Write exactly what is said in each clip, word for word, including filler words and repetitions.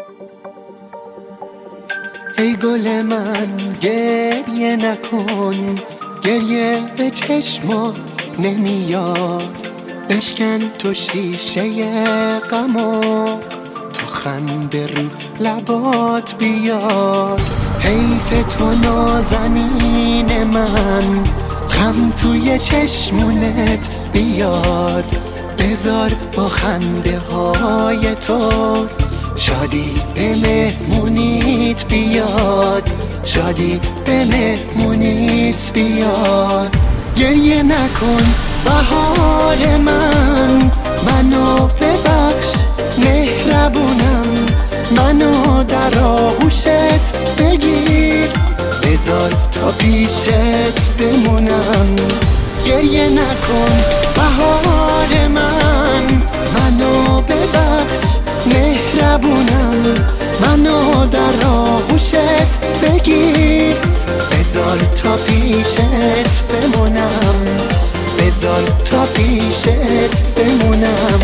ای گل من گریه نکن، گریه به چشمات نمیاد. بشکن تو شیشه غمو، تا خنده رو لبات بیاد. حیف تو نازنین من، غم توی چشمونت بیاد. بذار با خنده های تو شادی به مهمونیت بیاد، شادی به مهمونیت بیاد. گریه نکن بهار من، منو ببخش مهربونم. منو در آغوشت بگیر، بذار تا پیشت بمونم. گریه نکن بهار من، منو ببخش مهربونم. منو در آغوشت بگیر، بذار تا پیشت بمونم. بذار تا پیشت بمونم.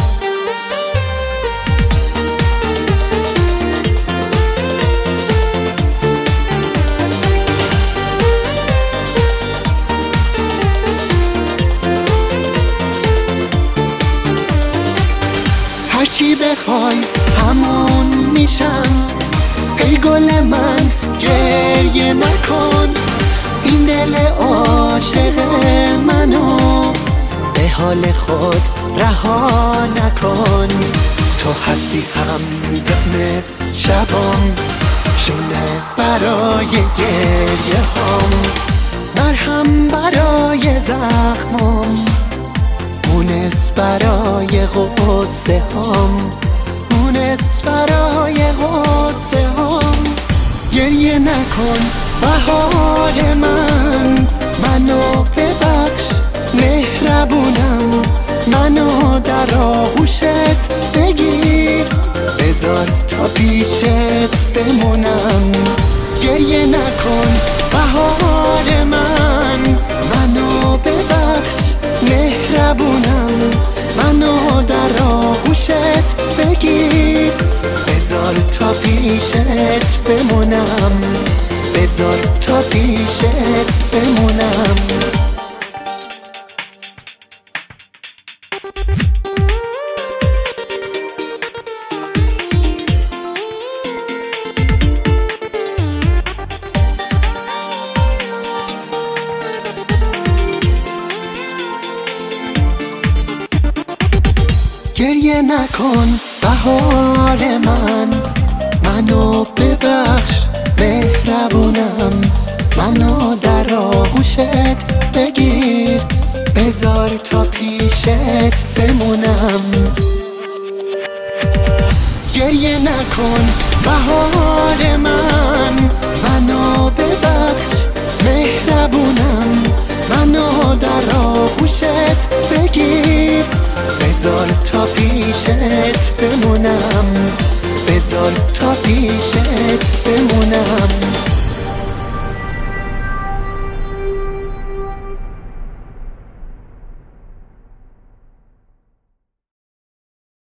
هرچی بخوای همون میشم. ای گل من گریه نکن، این دل عاشق منو به حال خود رها نکن. تو هستی همدم شبام، شونه برای گریه هم، مرهم برای زخمم، مونس برای غصه هم، مونس برای غصه هم. گریه نکن بهار من، منو ببخش مهربونم. منو در آغوشت بگیر، بذار تا پیشت بمونم. گریه نکن بهار من، منو ببخش مهربونم. منو در آغوشت بگیر، بذار تا پیشت بمونم. بذار تا پیشت بمونم. گریه نکن بهار من، منو ببخش مهربونم. منو در آغوشت بگیر، بذار تا پیشت بمونم. گریه نکن بهار من، منو ببخش مهربونم. منو در آغوشت بگیر، بذار تا پیشت بمونم. بذار تا پیشت